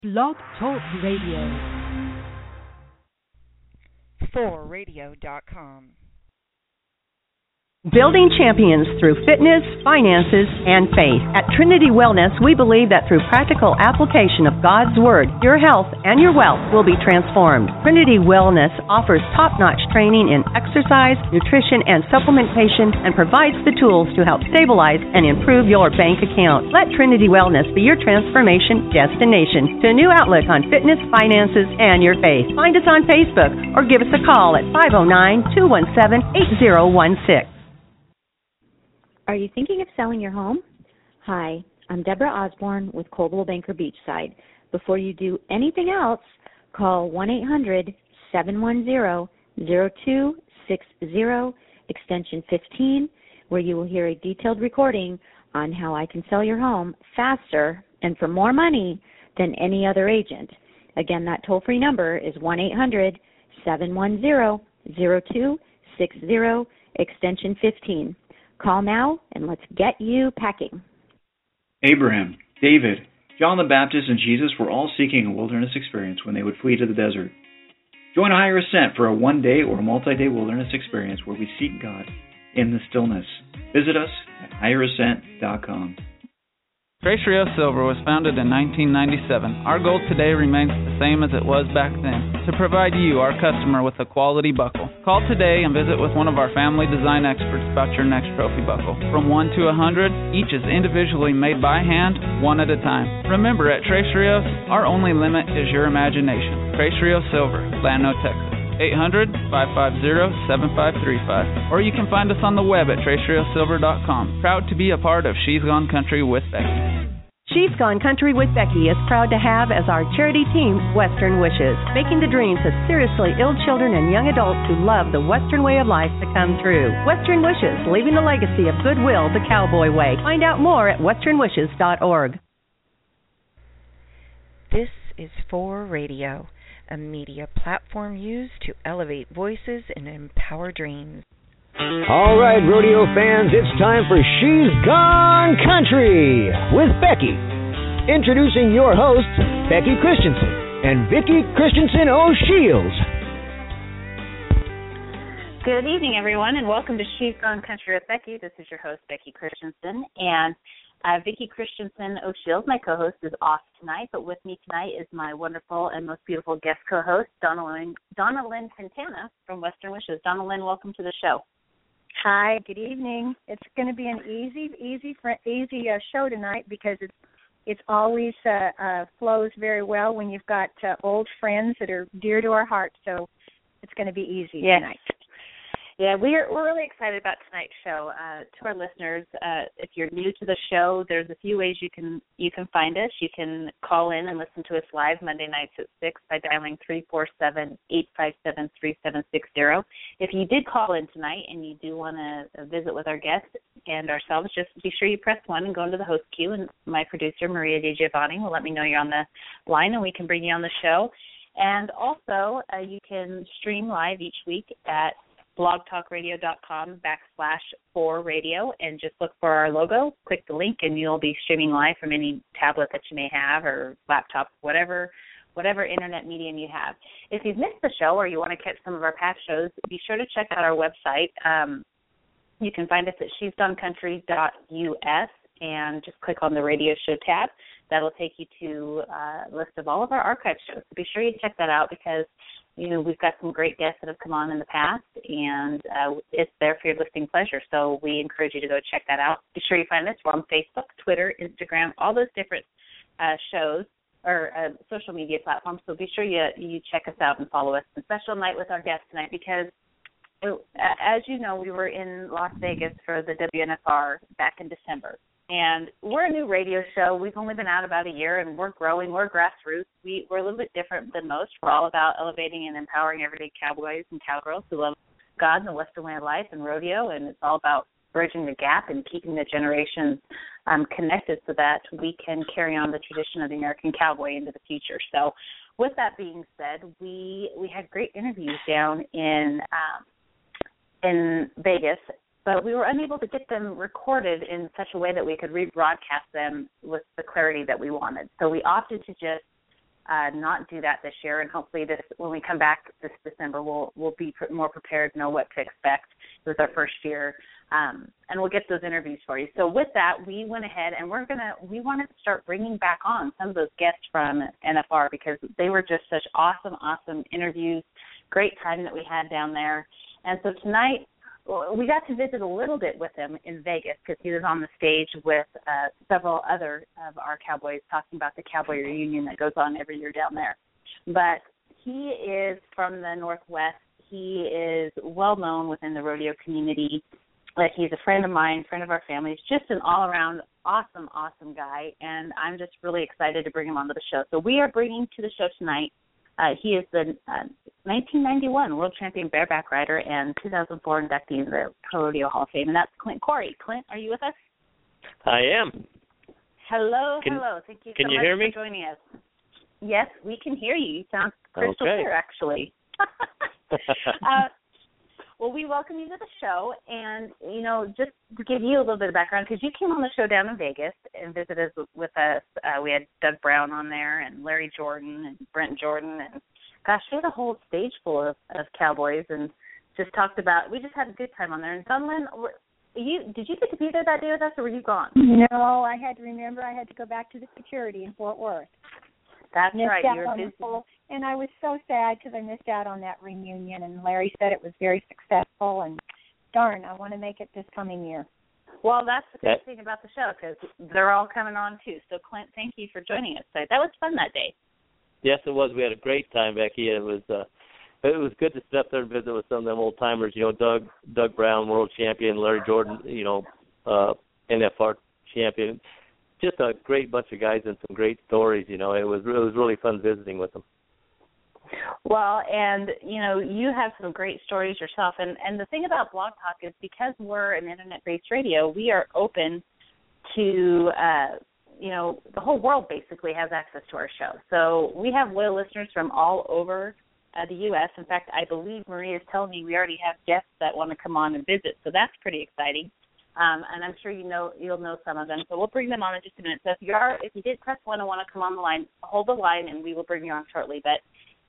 Blog Talk Radio. 4radio.com. Building champions through fitness, finances, and faith. At Trinity Wellness, we believe that through practical application of God's Word, your health and your wealth will be transformed. Trinity Wellness offers top-notch training in exercise, nutrition, and supplementation, and provides the tools to help stabilize and improve your bank account. Let Trinity Wellness be your transformation destination to a new outlook on fitness, finances, and your faith. Find us on Facebook or give us a call at 509-217-8016. Are you thinking of selling your home? Hi, I'm Deborah Osborne with Coldwell Banker Beachside. Before you do anything else, call 1-800-710-0260, extension 15, where you will hear a detailed recording on how I can sell your home faster and for more money than any other agent. Again, that toll-free number is 1-800-710-0260, extension 15. Call now, and let's get you packing. Abraham, David, John the Baptist, and Jesus were all seeking a wilderness experience when they would flee to the desert. Join a Higher Ascent for a one-day or multi-day wilderness experience where we seek God in the stillness. Visit us at higherascent.com. Trace Rio Silver was founded in 1997. Our goal today remains the same as it was back then, to provide you, our customer, with a quality buckle. Call today and visit with one of our family design experts about your next trophy buckle. From 1 to 100, each is individually made by hand, one at a time. Remember, at Trace Rios, our only limit is your imagination. Trace Rio Silver, Llano, Texas. 800-550-7535. Or you can find us on the web at traceriosilver.com. Proud to be a part of She's Gone Country with Becky. She's Gone Country with Becky is proud to have as our charity team Western Wishes, making the dreams of seriously ill children and young adults who love the Western way of life to come true. Western Wishes, leaving the legacy of goodwill the cowboy way. Find out more at westernwishes.org. This is 4Radio, a media platform used to elevate voices and empower dreams. All right, rodeo fans, it's time for She's Gone Country with Becky. Introducing your hosts, Becky Christensen and Vicki Christensen O'Shields. Good evening, everyone, and welcome to She's Gone Country with Becky. This is your host, Becky Christensen, and Vicki Christensen O'Shields, my co-host, is off tonight, but with me tonight is my wonderful and most beautiful guest co-host, Donna Lynn Quintana from Western Wishes. Donna Lynn, welcome to the show. Hi, good evening. It's going to be an easy show tonight because it's always flows very well when you've got old friends that are dear to our hearts. So it's going to be easy tonight. Yeah, we're really excited about tonight's show. To our listeners, if you're new to the show, there's a few ways you can find us. You can call in and listen to us live Monday nights at 6 by dialing 347-857-3760. If you did call in tonight and you do want to visit with our guests and ourselves, just be sure you press 1 and go into the host queue, and my producer, Maria DiGiovanni, will let me know you're on the line and we can bring you on the show. And also, you can stream live each week at blogtalkradio.com/4radio, and just look for our logo, click the link, and you'll be streaming live from any tablet that you may have or laptop, whatever internet medium you have. If you've missed the show or you want to catch some of our past shows, be sure to check out our website. You can find us at she'sgonecountry.us and just click on the radio show tab. That'll take you to a list of all of our archive shows. So be sure you check that out because we've got some great guests that have come on in the past, and it's there for your listening pleasure. So we encourage you to go check that out. Be sure you find us. We're on Facebook, Twitter, Instagram, all those different shows or social media platforms. So be sure you check us out and follow us. A special night with our guest tonight because, as you know, we were in Las Vegas for the WNFR back in December. And we're a new radio show. We've only been out about a year, and we're growing. We're grassroots. We're a little bit different than most. We're all about elevating and empowering everyday cowboys and cowgirls who love God and the Western way of life and rodeo, and it's all about bridging the gap and keeping the generations connected so that we can carry on the tradition of the American cowboy into the future. So with that being said, we had great interviews down in Vegas, but we were unable to get them recorded in such a way that we could rebroadcast them with the clarity that we wanted. So we opted to just not do that this year, and hopefully when we come back this December, we'll be more prepared, know what to expect. It was our first year, and we'll get those interviews for you. So with that, we went ahead and we wanted to start bringing back on some of those guests from NFR because they were just such awesome interviews, great time that we had down there. And so tonight, we got to visit a little bit with him in Vegas because he was on the stage with several other of our cowboys talking about the cowboy reunion that goes on every year down there. But he is from the Northwest. He is well known within the rodeo community. He's a friend of mine, friend of our family. He's just an all-around awesome guy, and I'm just really excited to bring him onto the show. So we are bringing to the show tonight, he is the 1991 World Champion Bareback Rider and 2004 inductee in the Pro Rodeo Hall of Fame, and that's Clint Corey. Clint, are you with us? I am. Hello. Thank you so much for joining us. Yes, we can hear you. You sound crystal clear, actually. Well, we welcome you to the show, and, just to give you a little bit of background, because you came on the show down in Vegas and visited with us. We had Doug Brown on there and Larry Jordan and Brent Jordan, and, gosh, we had a whole stage full of cowboys and just talked about, we just had a good time on there. And Donlin, did you get to be there that day with us, or were you gone? No, I had to go back to the security in Fort Worth. That's right. You were busy. And I was so sad because I missed out on that reunion, and Larry said it was very successful, and darn, I want to make it this coming year. Well, that's the good thing about the show because they're all coming on, too. So, Clint, thank you for joining us today. That was fun that day. Yes, it was. We had a great time, Becky. It was good to sit up there and visit with some of them old-timers, Doug Brown, world champion, Larry Jordan, NFR champion. Just a great bunch of guys and some great stories, It was really fun visiting with them. Well, and, you have some great stories yourself. And the thing about Blog Talk is because we're an Internet-based radio, we are open to, the whole world basically has access to our show. So we have loyal listeners from all over the U.S. In fact, I believe Maria is telling me we already have guests that want to come on and visit. So that's pretty exciting. And I'm sure you'll know some of them. So we'll bring them on in just a minute. So if you did press 1 and want to come on the line, hold the line and we will bring you on shortly. But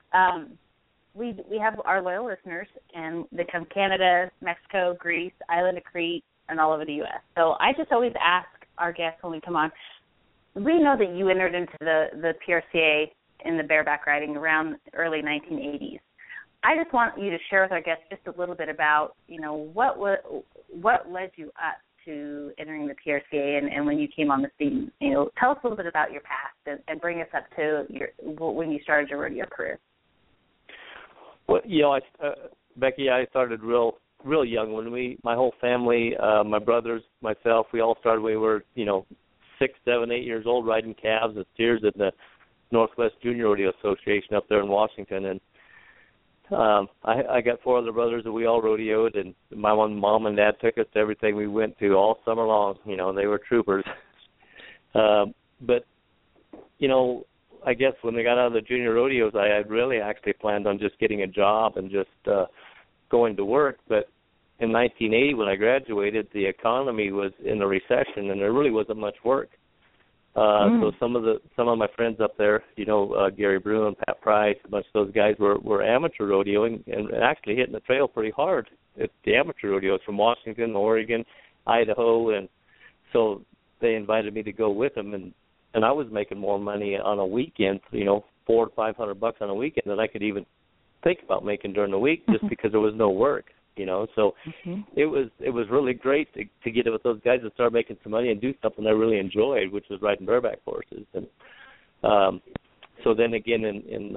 we have our loyal listeners, and they come Canada, Mexico, Greece, Island of Crete, and all over the U.S. So I just always ask our guests when we come on, we know that you entered into the PRCA in the bareback riding around early 1980s. I just want you to share with our guests just a little bit about, what led you up to entering the PRCA and when you came on the scene. Tell us a little bit about your past and bring us up to when you started your rodeo career. Well, Becky, I started real young. My whole family, my brothers, myself, we all started when we were, 6, 7, 8 years old, riding calves and steers at the Northwest Junior Rodeo Association up there in Washington, and I got 4 other brothers that we all rodeoed, and my mom and dad took us to everything we went to all summer long. They were troopers. But, I guess when they got out of the junior rodeos, I had really actually planned on just getting a job and just going to work. But in 1980, when I graduated, the economy was in a recession, and there really wasn't much work. So some of my friends up there, Gary Bruin, Pat Price, a bunch of those guys were amateur rodeoing and actually hitting the trail pretty hard at the amateur rodeos from Washington, Oregon, Idaho, and so they invited me to go with them, and I was making more money on a weekend, $400 to $500 on a weekend than I could even think about making during the week, just because there was no work. So it was really great to get it with those guys and start making some money and do something I really enjoyed, which was riding bareback horses. And so then again in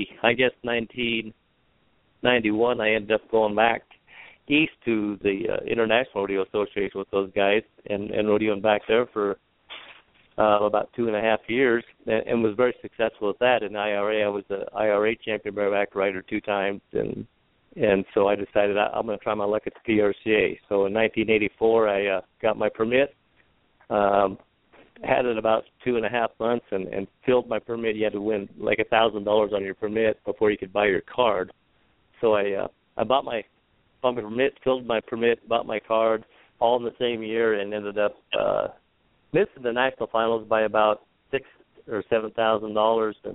1991, I ended up going back east to the International Rodeo Association with those guys and rodeoing back there for about 2.5 years, and was very successful at that. In IRA, I was the IRA champion bareback rider 2 times, and so I decided I'm going to try my luck at the PRCA. So in 1984, I got my permit, had it about 2.5 months, and filled my permit. You had to win like $1,000 on your permit before you could buy your card. So I bought my permit, filled my permit, bought my card, all in the same year, and ended up missing the national finals by about $6,000 or $7,000, and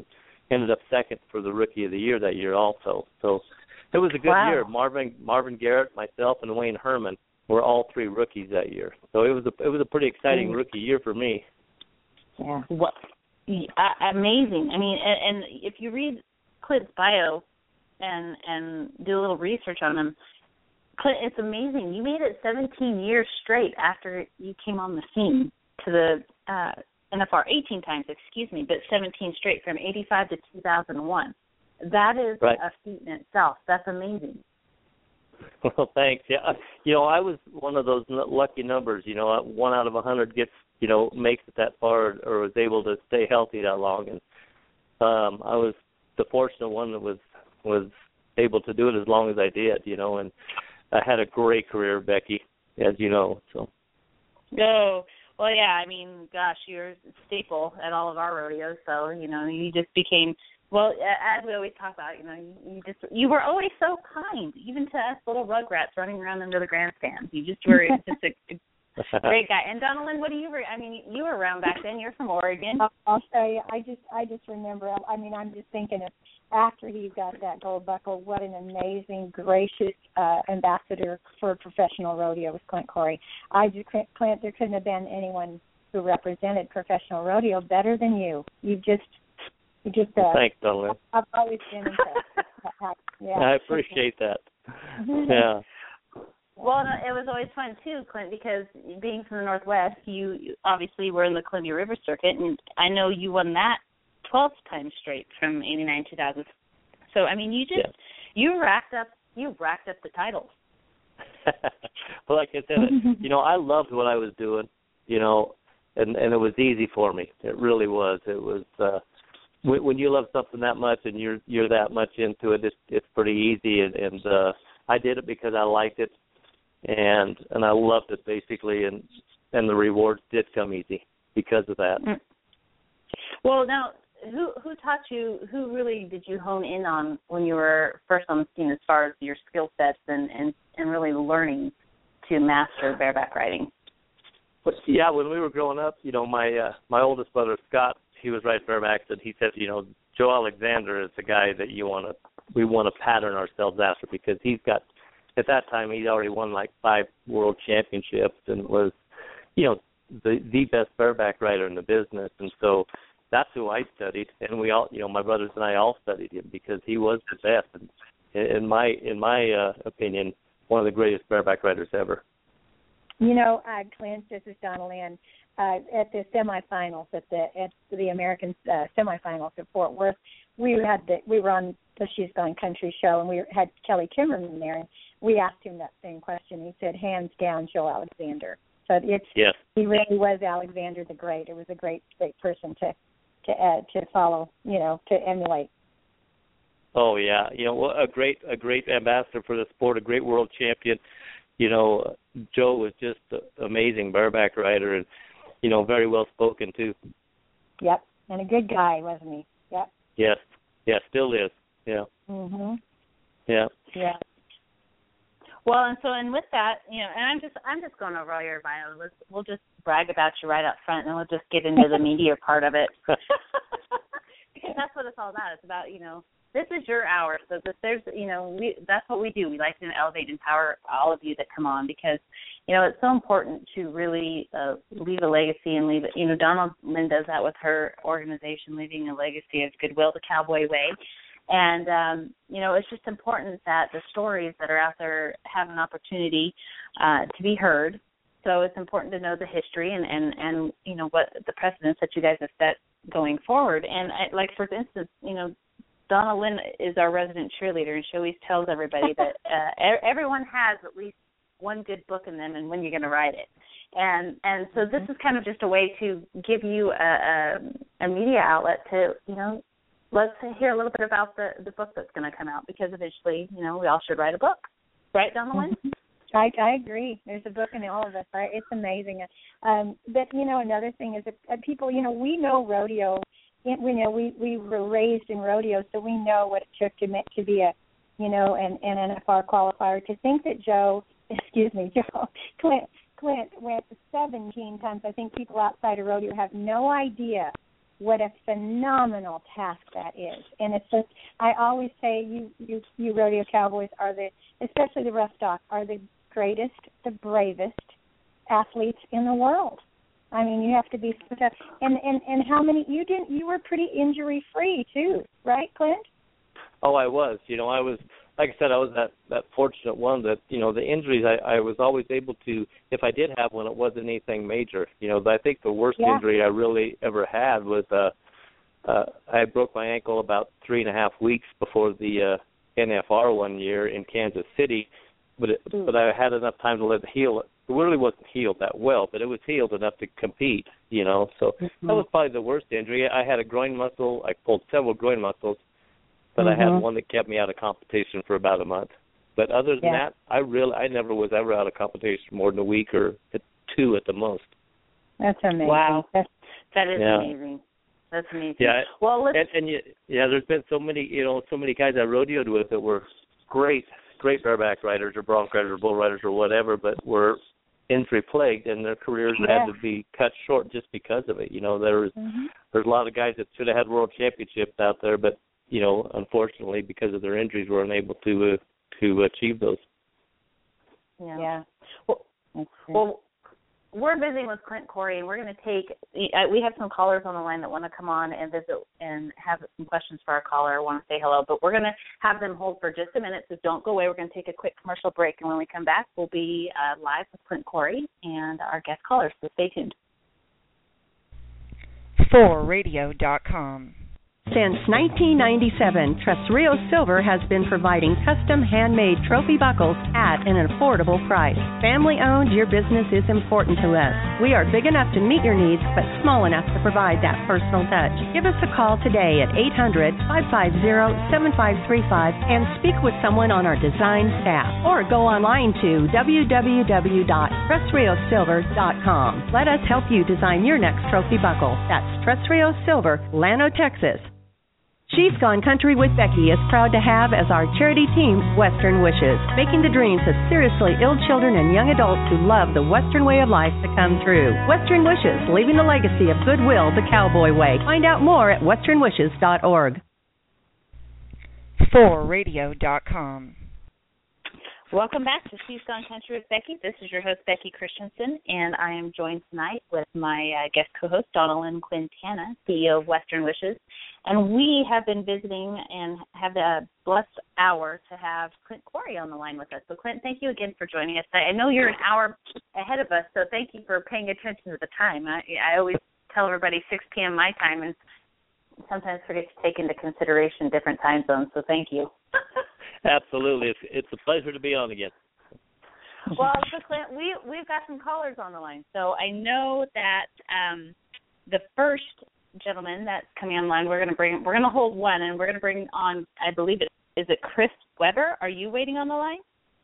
ended up second for the Rookie of the Year that year also. So it was a good year. Marvin Garrett, myself, and Wayne Herman were all 3 rookies that year. So it was a pretty exciting rookie year for me. Yeah. What? Amazing. I mean, and if you read Clint's bio and do a little research on him, Clint, it's amazing. You made it 17 years straight after you came on the scene to the NFR 18 times, but 17 straight from 85 to 2001. That is a feat in itself. That's amazing. Well, thanks. Yeah, I was one of those lucky numbers. 1 out of 100 gets, makes it that far or was able to stay healthy that long, and I was the fortunate one that was able to do it as long as I did. And I had a great career, Becky, as you know. So. Oh, well, yeah. I mean, gosh, you're a staple at all of our rodeos. So you just became. Well, as we always talk about, you were always so kind, even to us little rugrats running around under the grandstands. You just were just a great guy. And Donalyn, what do you? You were around back then. You're from Oregon. I'll tell you. I just remember. I mean, I'm just thinking of after he got that gold buckle, what an amazing, gracious ambassador for professional rodeo was Clint Corey. Clint, there couldn't have been anyone who represented professional rodeo better than you. You just thanks, Donalyn. I've always been impressed. Yeah. I appreciate that. Yeah. Well, it was always fun, too, Clint, because being from the Northwest, you obviously were in the Columbia River Circuit, and I know you won that 12 times straight from 89 to 2000. So, I mean, you racked up the titles. Well, like I said, I loved what I was doing, and it was easy for me. It really was. It was when you love something that much and you're that much into it, it's pretty easy. And I did it because I liked it, and I loved it basically, and the rewards did come easy because of that. Well, now, who taught you? Who really did you hone in on when you were first on the scene, as far as your skill sets and really learning to master bareback riding? Yeah, when we were growing up, my oldest brother Scott, he was riding barebacks, and he said, Joe Alexander is the guy that we want to pattern ourselves after, because he's got, at that time, he'd already won like 5 world championships and was, the best bareback rider in the business. And so that's who I studied, and we all, my brothers and I all studied him because he was the best, and in my opinion, one of the greatest bareback riders ever. Clint, this is Donalyn. At the semifinals, at the American semifinals at Fort Worth, we were on the She's Gone Country show, and we had Kelly Kimmerman there, and we asked him that same question. He said, hands down, Joe Alexander. So he really was Alexander the Great. It was a great person to follow, to emulate. Oh yeah, a great ambassador for the sport, a great world champion. Joe was just an amazing bareback rider, and very well spoken too. Yep, and a good guy, wasn't he? Yep. Yes, still is. Yeah. Mhm. Yeah. Yeah. Well, and with that, and I'm just going over all your bio. We'll just brag about you right up front, and we'll just get into the media part of it, because that's what it's all about. It's about this is your hour, so there's that's what we do. We like to elevate and empower all of you that come on, because it's so important to really leave a legacy and leave it. Donalyn does that with her organization, leaving a legacy of goodwill, the Cowboy Way. And, it's just important that the stories that are out there have an opportunity to be heard. So it's important to know the history and what the precedents that you guys have set going forward. And, for instance, Donalyn is our resident cheerleader, and she always tells everybody that everyone has at least one good book in them and when you're going to write it. And so this is kind of just a way to give you a media outlet to, let's hear a little bit about the book that's going to come out, because eventually, we all should write a book. Right, Donalyn? I agree. There's a book in all of us. Right? It's amazing. But, another thing is that people, we know rodeo. We were raised in rodeo, so we know what it took to be an NFR qualifier. To think that Clint went 17 times. I think people outside of rodeo have no idea what a phenomenal task that is. And it's just, I always say you rodeo cowboys are especially the rough stock, are the greatest, the bravest athletes in the world. I mean, you have to be so tough. And how many, you were pretty injury free too, right, Clint? Oh, I was. I was, like I said, I was that fortunate one that, the injuries, I was always able to, if I did have one, it wasn't anything major. I think the worst injury I really ever had was I broke my ankle about 3.5 weeks before the NFR one year in Kansas City, but I had enough time to let it heal. It really wasn't healed that well, but it was healed enough to compete, So that was probably the worst injury. I had a groin muscle. I pulled several groin muscles. But I had one that kept me out of competition for about a month. But other than that, I never was ever out of competition more than a week or 2 at the most. That's amazing. Wow, that is amazing. That's amazing. Yeah. Well, there's been so many, so many guys I rodeoed with that were great bareback riders or bronc riders or bull riders or whatever, but were injury plagued and their careers had to be cut short just because of it. There's a lot of guys that should have had world championships out there, but unfortunately, because of their injuries, were unable to achieve those. Yeah. Well, we're visiting with Clint Corey, and we're going to take. We have some callers on the line that want to come on and visit and have some questions for our caller. Want to say hello, but we're going to have them hold for just a minute. So don't go away. We're going to take a quick commercial break, and when we come back, we'll be live with Clint Corey and our guest callers. So stay tuned. 4radio.com. Since 1997, Tres Rios Silver has been providing custom handmade trophy buckles at an affordable price. Family-owned, your business is important to us. We are big enough to meet your needs, but small enough to provide that personal touch. Give us a call today at 800-550-7535 and speak with someone on our design staff. Or go online to www.tresriossilver.com. Let us help you design your next trophy buckle. That's Tres Rios Silver, Llano, Texas. She's Gone Country with Becky is proud to have as our charity team Western Wishes, making the dreams of seriously ill children and young adults who love the Western way of life to come true. Western Wishes, leaving the legacy of goodwill the cowboy way. Find out more at westernwishes.org. 4radio.com. Welcome back to She's Gone Country with Becky. This is your host, Becky Christensen, and I am joined tonight with my guest co-host, Donalyn Quintana, CEO of Western Wishes. And we have been visiting and have the blessed hour to have Clint Corey on the line with us. So, Clint, thank you again for joining us. I know you're an hour ahead of us, so thank you for paying attention to the time. I always tell everybody 6 p.m. my time, and sometimes forget to take into consideration different time zones, so thank you. Absolutely. It's a pleasure to be on again. Well, so Clint, we've got some callers on the line. So I know that the first gentleman that's coming online, we're going to hold one, and we're going to bring on, I believe is it Chris Weber? Are you waiting on the line?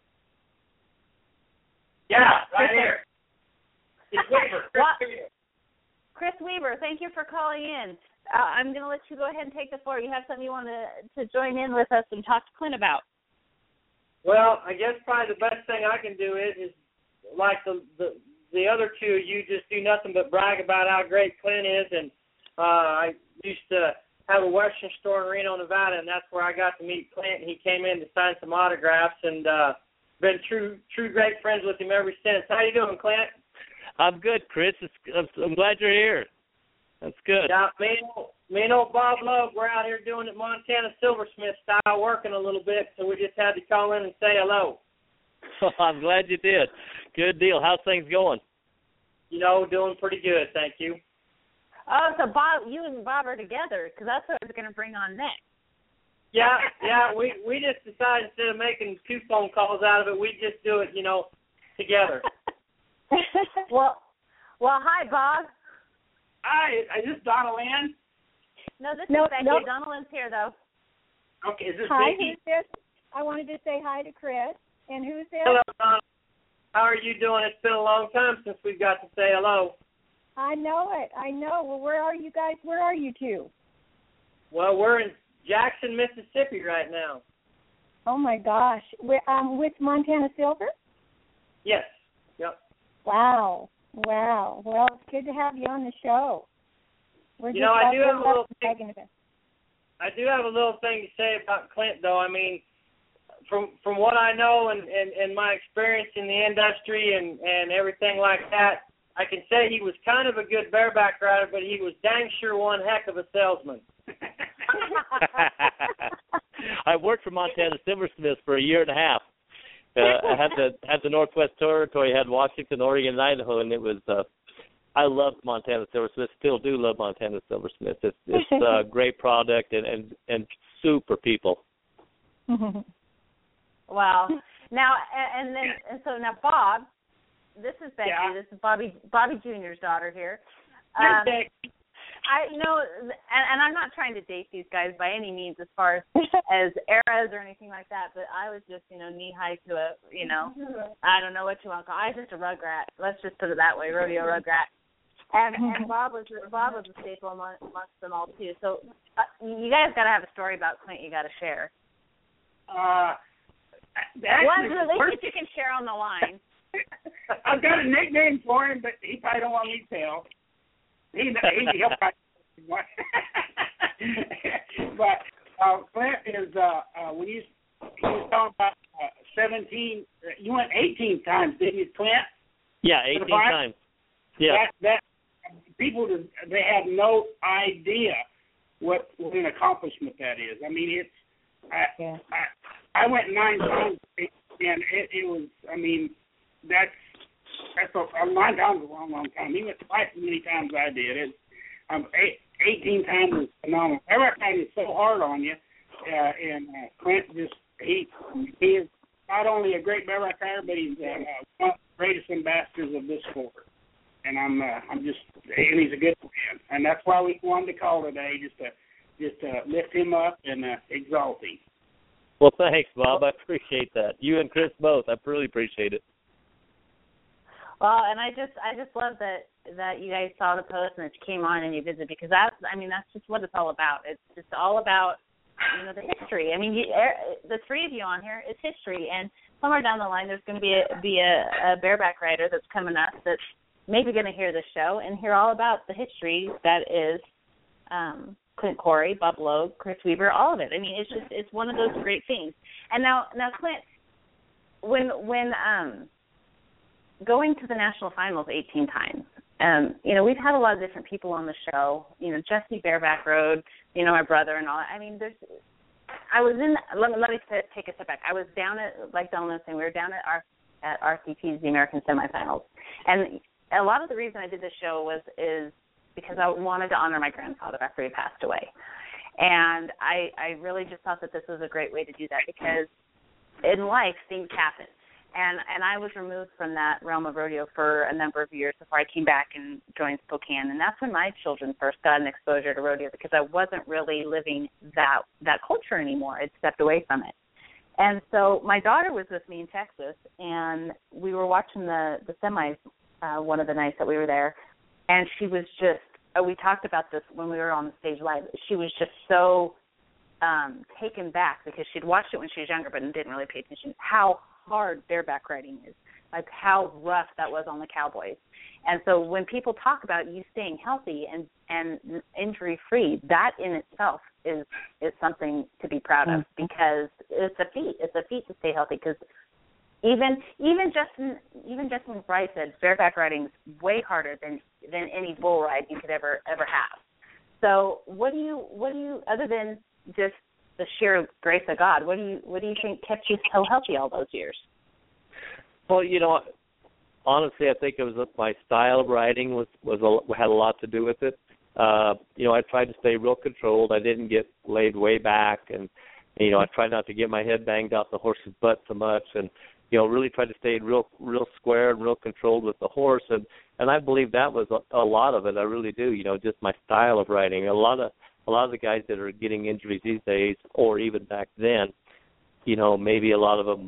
Yeah, right here. It's Weber. Chris Weber, thank you for calling in. I'm going to let you go ahead and take the floor. You have something you want to join in with us and talk to Clint about? Well, I guess probably the best thing I can do is like the other two, you just do nothing but brag about how great Clint is. And I used to have a Western store in Reno, Nevada, and that's where I got to meet Clint. And he came in to sign some autographs, and been true great friends with him ever since. How you doing, Clint? I'm good, Chris. I'm glad you're here. That's good. Yeah, me and old Bob Love, we're out here doing it Montana Silversmith style, working a little bit, so we just had to call in and say hello. I'm glad you did. Good deal. How's things going? Doing pretty good, thank you. Oh, so Bob, you and Bob are together, because that's what I was going to bring on next. Yeah, we just decided instead of making 2 phone calls out of it, we just do it, together. Well, hi, Bob. Hi, is this Donalyn? No, this is Becky. No. Donalyn's here, though. Okay, is this Hi, Becky? Who's this? I wanted to say hi to Chris. And who's this? Hello, Donalyn. How are you doing? It's been a long time since we've got to say hello. I know it. I know. Well, where are you guys? Where are you two? Well, we're in Jackson, Mississippi right now. Oh, my gosh. With Montana Silver? Yes. Yep. Wow. Well, it's good to have you on the show. We're You know, I do have a little thing. thing. I do have a little thing to say about Clint, though. I mean, from what I know and my experience in the industry and everything like that, I can say he was kind of a good bareback rider, but he was dang sure one heck of a salesman. I worked for Montana Silversmiths for a year and a half. I had the Northwest Territory, had Washington, Oregon, and Idaho, and it was. I loved Montana Silversmiths. Still do love Montana Silversmiths. It's a great product and super people. Wow. Now and so now Bob, this is Becky. Yeah. This is Bobby Jr.'s daughter here. I know, and I'm not trying to date these guys by any means as far as eras or anything like that, but I was just, knee high to a, I don't know what you want to call it. I was just a rugrat. Let's just put it that way, rodeo rugrat. And Bob was a staple amongst them all too. So you guys got to have a story about Clint you got to share. One at least you can share on the line. I've got a nickname for him, but he probably don't want me to tell. He'll probably but Clint is when he was talking about 17. You went 18 times, didn't you, Clint? Yeah, 18 times. Yeah. That people they have no idea what an accomplishment that is. I mean, I went 9 times, and it was. I mean, that's 9 times is a long time. He went twice as many times as I did. 18 times is phenomenal. Everybody is so hard on you, and Clint he is not only a great bareback rider, but he's one of the greatest ambassadors of this sport. And and he's a good man, and that's why we wanted to call today, just to lift him up and exalt him. Well, thanks, Bob. I appreciate that. You and Chris both. I really appreciate it. Well, and I just love that you guys saw the post and that you came on and you visited, because that's just what it's all about. It's just all about the history. I mean, the three of you on here is history, and somewhere down the line there's going to be a bareback rider that's coming up that's maybe going to hear this show and hear all about the history that is Clint Corey, Bob Logue, Chris Weaver, all of it. I mean, it's one of those great things. And now Clint, when going to the national finals 18 times, we've had a lot of different people on the show. Jesse Bareback Road, my brother and all. I mean, I was in. Let me take a step back. I was down at, like Don was saying, we were down at RCP's, the American semifinals, and a lot of the reason I did this show is because I wanted to honor my grandfather after he passed away, and I really just thought that this was a great way to do that, because in life things happen. And I was removed from that realm of rodeo for a number of years before I came back and joined Spokane. And that's when my children first got an exposure to rodeo, because I wasn't really living that culture anymore. I'd stepped away from it. And so my daughter was with me in Texas, and we were watching the semis one of the nights that we were there. And she was just, we talked about this when we were on the stage live. She was just so taken back, because she'd watched it when she was younger but didn't really pay attention, how hard bareback riding is, like how rough that was on the cowboys. And so when people talk about you staying healthy and injury free, that in itself is something to be proud of, because it's a feat. It's a feat to stay healthy, because even Justin McBride said bareback riding is way harder than any bull ride you could ever have. So what do you other than just the sheer grace of God, what do you think kept you so healthy all those years? Well, honestly, I think it was my style of riding had a lot to do with it. I tried to stay real controlled. I didn't get laid way back, and I tried not to get my head banged off the horse's butt so much, and really tried to stay real square and real controlled with the horse, and I believe that was a lot of it. I really do. Just my style of riding. A lot of the guys that are getting injuries these days, or even back then, maybe a lot of them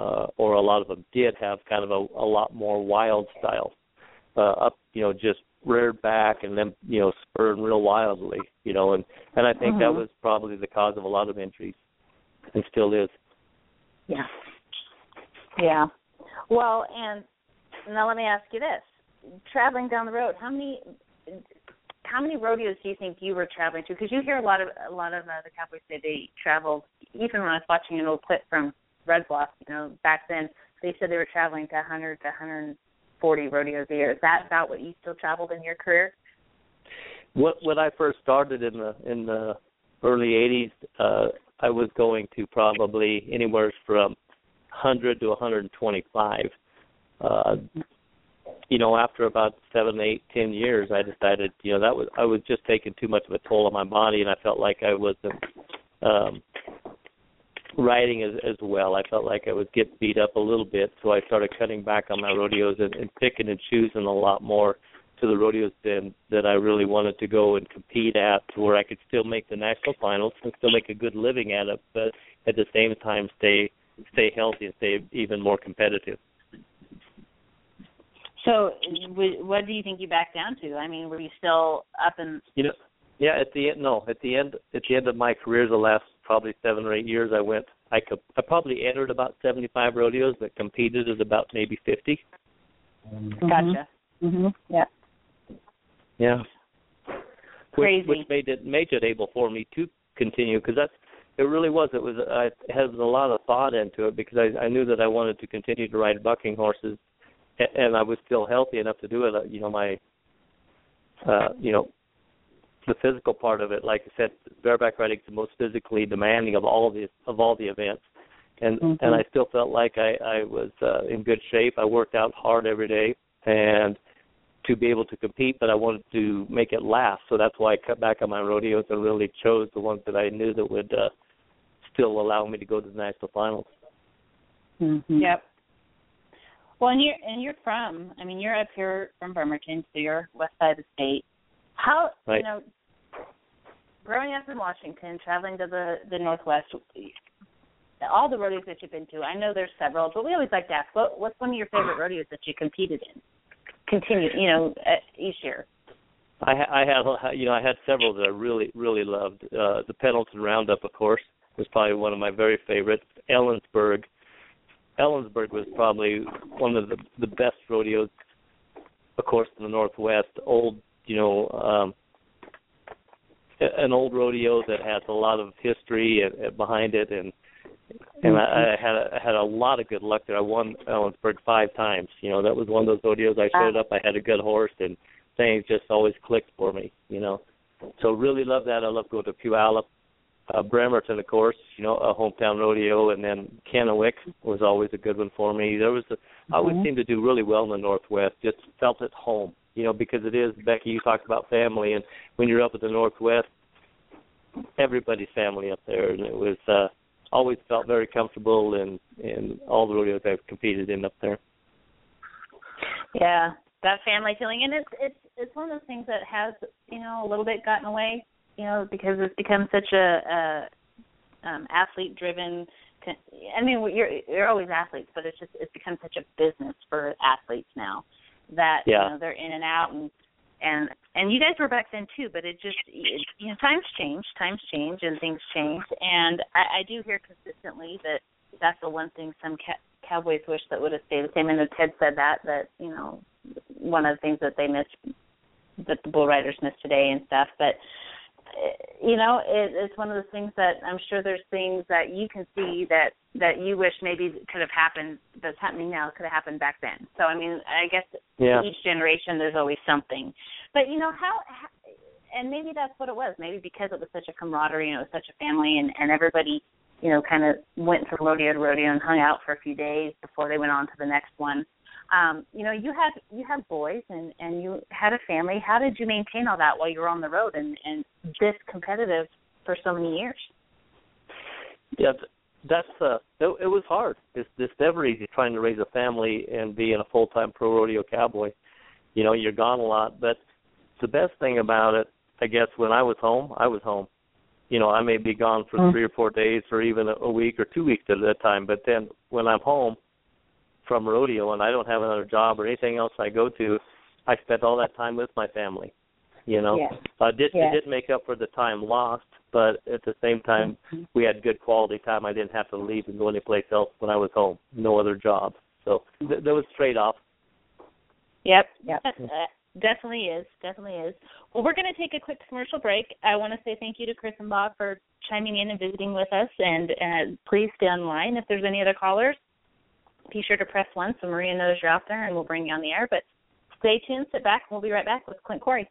did have kind of a lot more wild style, just reared back and then, spurring real wildly, and I think that was probably the cause of a lot of injuries, and still is. Yeah. Yeah. Well, and now let me ask you this. Traveling down the road, how how many rodeos do you think you were traveling to? Because you hear a lot of the cowboys say they traveled. Even when I was watching an old clip from Red Bluff, back then they said they were traveling to 100 to 140 rodeos a year. Is that about what you still traveled in your career? When I first started in the early 80s, I was going to probably anywhere from 100 to 125. After about 7, 8, 10 years, I decided, I was just taking too much of a toll on my body, and I felt like I wasn't riding as well. I felt like I was getting beat up a little bit, so I started cutting back on my rodeos and picking and choosing a lot more to the rodeos that I really wanted to go and compete at, to where I could still make the national finals and still make a good living at it, but at the same time stay healthy and stay even more competitive. So, what do you think you backed down to? I mean, were you still up and? At the end of my career, the last probably 7 or 8 years, I probably entered about 75 rodeos, but competed at about maybe 50. Gotcha. Yeah. Yeah. Crazy. Which made it able for me to continue, because it really was. It had a lot of thought into it, because I knew that I wanted to continue to ride bucking horses, and I was still healthy enough to do it. The physical part of it, like I said, bareback riding is the most physically demanding of all the events, and I still felt like I was in good shape. I worked out hard every day, and to be able to compete, but I wanted to make it last, so that's why I cut back on my rodeos and really chose the ones that I knew that would still allow me to go to the national finals. Yep. Well, and you're you're up here from Bremerton, so you're west side of the state. How, right. Growing up in Washington, traveling to the Northwest, all the rodeos that you've been to, I know there's several, but we always like to ask, what's one of your favorite rodeos that you competed in? Each year. I had several that I really, really loved. The Pendleton Roundup, of course, was probably one of my very favorites. Ellensburg was probably one of the best rodeos, of course, in the Northwest. An old rodeo that has a lot of history behind it, and I had a lot of good luck there. I won Ellensburg 5 times. That was one of those rodeos. I showed up, I had a good horse, and things just always clicked for me. So really love that. I love going to Puyallup. Bremerton, of course, a hometown rodeo, and then Kennewick was always a good one for me. I always seemed to do really well in the Northwest, just felt at home, because it is, Becky, you talked about family, and when you're up at the Northwest, everybody's family up there, and it was always felt very comfortable in all the rodeos I've competed in up there. Yeah, that family feeling, and it's one of those things that has, a little bit gotten away, because it's become such a athlete-driven. You're always athletes, but it's become such a business for athletes now that they're in and out, and you guys were back then too. But times change, and things change, and I do hear consistently that that's the one thing some cowboys wish that would have stayed the same. And Ted said that one of the things that they miss, that the bull riders miss today and stuff, but. It's one of those things that I'm sure there's things that you can see that you wish maybe could have happened, that's happening now, could have happened back then. So, I guess each generation there's always something. But, how and maybe that's what it was. Maybe because it was such a camaraderie, it was such a family, and everybody, kind of went from rodeo to rodeo and hung out for a few days before they went on to the next one. You had boys and you had a family. How did you maintain all that while you were on the road and this competitive for so many years? Yeah, it was hard. It's never easy trying to raise a family and being a full-time pro rodeo cowboy. You're gone a lot, but the best thing about it, I guess, when I was home, I was home. I may be gone for 3 or 4 days or even a week or 2 weeks at a time, but then when I'm home from rodeo and I don't have another job or anything else I go to, I spent all that time with my family. It did make up for the time lost, but at the same time, we had good quality time. I didn't have to leave and go anyplace else when I was home. No other job. So there was trade-off. Yep. Definitely is. Well, we're going to take a quick commercial break. I want to say thank you to Chris and Bob for chiming in and visiting with us, and please stay online. If there's any other callers, be sure to press 1 so Maria knows you're out there, and we'll bring you on the air. But stay tuned, sit back, and we'll be right back with Clint Corey.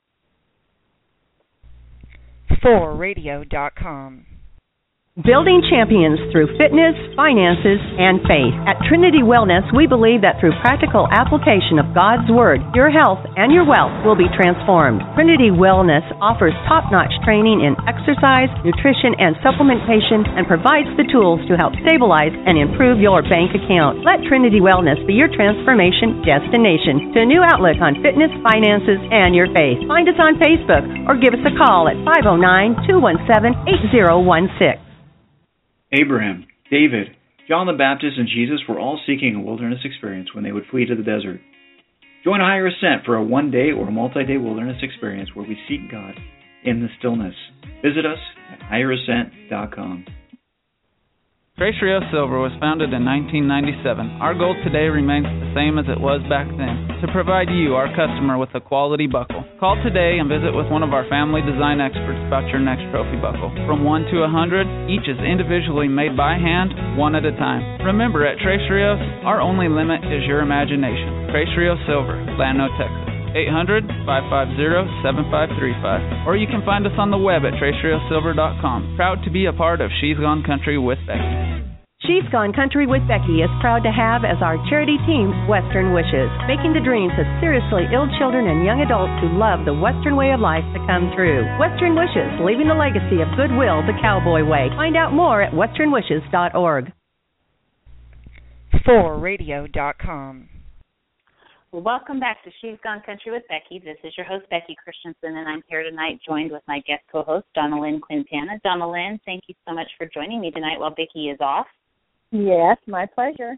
4radio.com. Building champions through fitness, finances, and faith. At Trinity Wellness, we believe that through practical application of God's Word, your health and your wealth will be transformed. Trinity Wellness offers top-notch training in exercise, nutrition, and supplementation, and provides the tools to help stabilize and improve your bank account. Let Trinity Wellness be your transformation destination to a new outlook on fitness, finances, and your faith. Find us on Facebook or give us a call at 509-217-8016. Abraham, David, John the Baptist, and Jesus were all seeking a wilderness experience when they would flee to the desert. Join a Higher Ascent for a one-day or multi-day wilderness experience where we seek God in the stillness. Visit us at higherascent.com. Trace Rio Silver was founded in 1997. Our goal today remains the same as it was back then, to provide you, our customer, with a quality buckle. Call today and visit with one of our family design experts about your next trophy buckle. From 1 to 100, each is individually made by hand, one at a time. Remember, at Trace Rios, our only limit is your imagination. Trace Rio Silver, Llano, Texas. 800-550-7535. Or you can find us on the web at traceriosilver.com. Proud to be a part of She's Gone Country with Becky. She's Gone Country with Becky is proud to have as our charity team Western Wishes, making the dreams of seriously ill children and young adults who love the Western way of life to come true. Western Wishes, leaving the legacy of goodwill the cowboy way. Find out more at westernwishes.org. 4radio.com. Well, welcome back to She's Gone Country with Becky. This is your host, Becky Christensen, and I'm here tonight joined with my guest co-host, Donna Lynn Quintana. Donna Lynn, thank you so much for joining me tonight while Becky is off. Yes, my pleasure.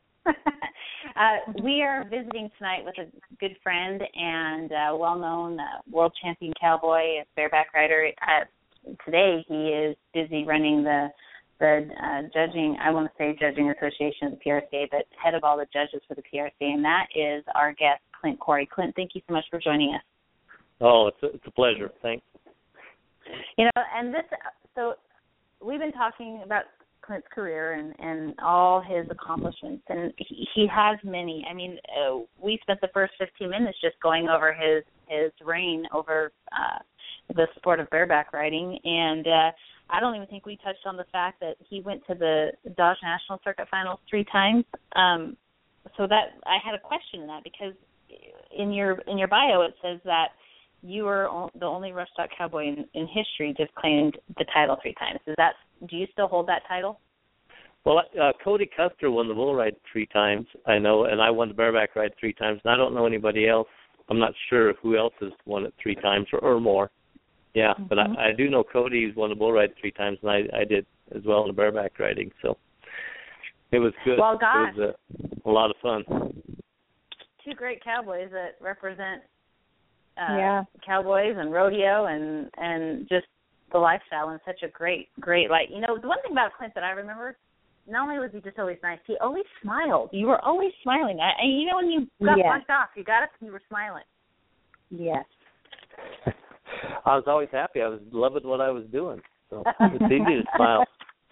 We are visiting tonight with a good friend and well-known world champion cowboy, bareback rider. Today he is busy running the judging, I want to say judging association of the PRCA, but head of all the judges for the PRCA, and that is our guest, Clint Corey. Clint, thank you so much for joining us. Oh, it's a pleasure. Thanks. You know, and so we've been talking about Clint's career and all his accomplishments, and he has many. I mean, we spent the first 15 minutes just going over his reign over the sport of bareback riding, and I don't even think we touched on the fact that he went to the Dodge National Circuit Finals 3 times. So that I had a question in that, because in your bio it says that you were the only rough stock cowboy in history to have claimed the title 3 times. Do you still hold that title? Well, Cody Custer won the bull ride 3 times, I know, and I won the bareback ride 3 times. And I don't know anybody else. I'm not sure who else has won it 3 times or more. Yeah, but I do know Cody's won the bull ride 3 times, and I did as well in the bareback riding. So it was good. Well, gosh. It was a lot of fun. 2 great cowboys that represent cowboys and rodeo and just the lifestyle in such a great light. You know, the one thing about Clint that I remember, not only was he just always nice, he always smiled. You were always smiling. And you know, when you got washed off, you got up and you were smiling. Yes. I was always happy. I was loving what I was doing. So it's easy to smile.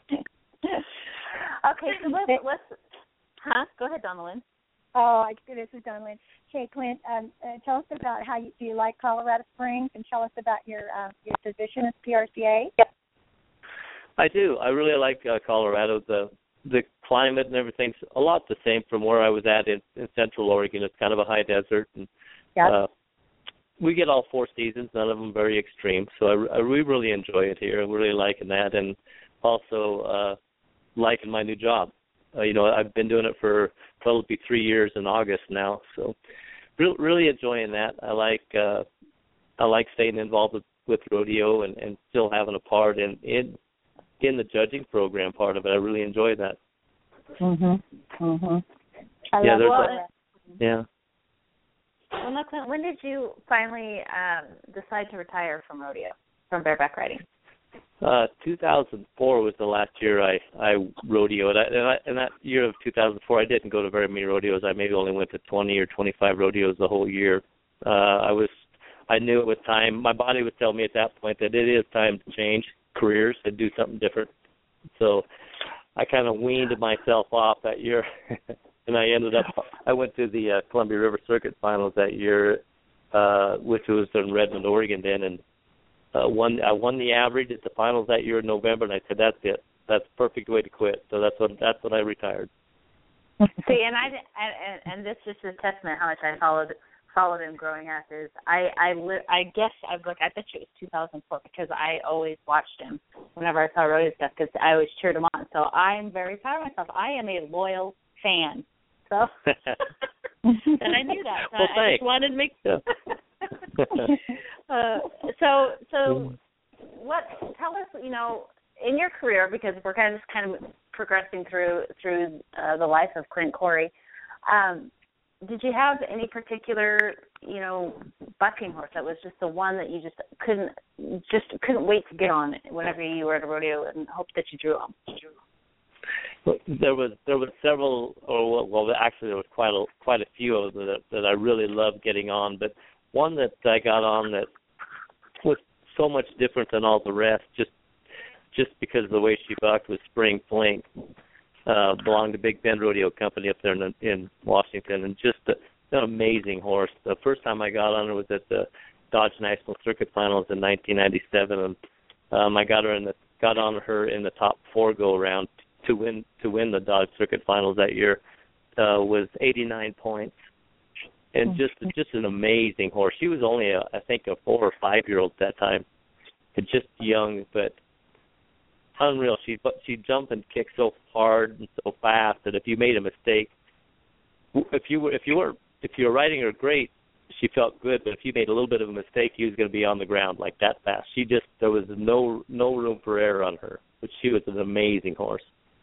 Okay, so let's go ahead, Donna Lynn. Oh, this is Donna Lynn. Hey, Clint, tell us about how do you like Colorado Springs, and tell us about your position at PRCA. I do. I really like Colorado. The climate and everything's a lot the same from where I was at in Central Oregon. It's kind of a high desert, and we get all 4 seasons, none of them very extreme. So we really enjoy it here. I'm really liking that, and also liking my new job. You know, I've been doing it for probably 3 years in August now. So really enjoying that. I like staying involved with rodeo and still having a part in the judging program part of it. I really enjoy that. I love Yeah. Well, now, Clint, when did you finally decide to retire from bareback riding? 2004 was the last year I rodeoed. And that year of 2004, I didn't go to very many rodeos. I maybe only went to 20 or 25 rodeos the whole year. I knew it was time. My body was telling me at that point that it is time to change careers and do something different. So I kind of weaned myself off that year, and I went to the Columbia River Circuit Finals that year, which was in Redmond, Oregon then, and I won the average at the finals that year in November, and I said, that's it. That's the perfect way to quit. So that's when I retired. See, and this is a testament how much I followed him growing up. Is I bet you it was 2004 because I always watched him whenever I saw rodeo stuff because I always cheered him on. So I'm very proud of myself. I am a loyal fan. So and I knew that. So well, I just wanted to make. Yeah. So what? Tell us, in your career, because we're kind of progressing through the life of Clint Corey. Did you have any particular, bucking horse that was just the one that you just couldn't wait to get on whenever you were at a rodeo and hoped that you drew on? There was several, actually there was quite a few of them that I really loved getting on, but one that I got on that was so much different than all the rest, just because of the way she bucked, was Spring Fling. Belonged to Big Bend Rodeo Company up there in Washington, and just an amazing horse. The first time I got on her was at the Dodge National Circuit Finals in 1997, and I got on her in the top 4 go around to win the Dodge Circuit Finals that year. Was 89 points, and just an amazing horse. She was only I think a 4 or 5 year old at that time, and just young, but unreal. She jumped and kicked so hard and so fast that if you made a mistake, if you were riding her great, she felt good. But if you made a little bit of a mistake, you was going to be on the ground like that fast. There was no room for error on her. But she was an amazing horse.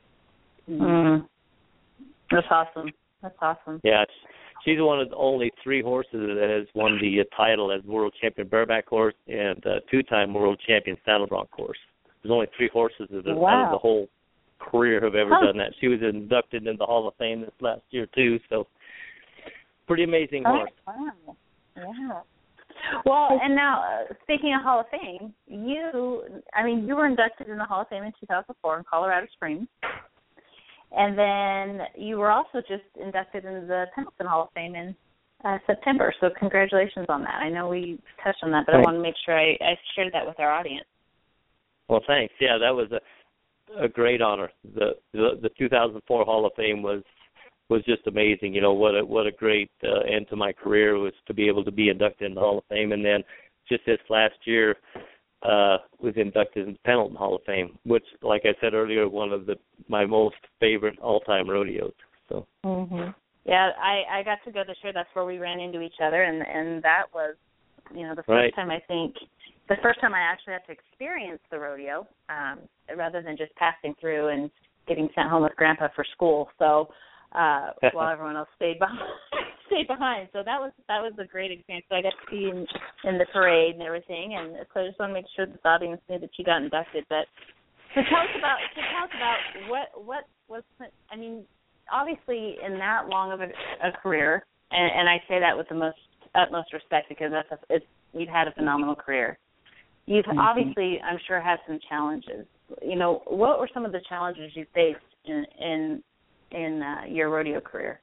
Mm. That's awesome. Yeah, she's one of the only 3 horses that has won the title as world champion bareback horse and 2-time world champion saddle bronc horse. There's only 3 horses out of the whole career have ever done that. She was inducted into the Hall of Fame this last year too, so pretty amazing horse. Wow. Yeah. Well, and now speaking of Hall of Fame, you were inducted in the Hall of Fame in 2004 in Colorado Springs, and then you were also just inducted into the Pendleton Hall of Fame in September. So congratulations on that. I know we touched on that, but I want to make sure I shared that with our audience. Well, thanks. Yeah, that was a great honor. The 2004 Hall of Fame was just amazing. What a great end to my career was to be able to be inducted in the Hall of Fame, and then just this last year was inducted in the Pendleton Hall of Fame, which, like I said earlier, one of my most favorite all-time rodeos. So. Mm-hmm. Yeah, I got to go this year. That's where we ran into each other, and that was, the first time I think. The first time I actually had to experience the rodeo, rather than just passing through and getting sent home with Grandpa for school. So while everyone else stayed behind. So that was a great experience. So I got to see in the parade and everything. And so I just want to make sure that the audience knew that you got inducted. But so tell us about what was. I mean, obviously in that long of a career, and I say that with the utmost respect because you've had a phenomenal career. You've obviously, I'm sure, had some challenges. What were some of the challenges you faced in your rodeo career?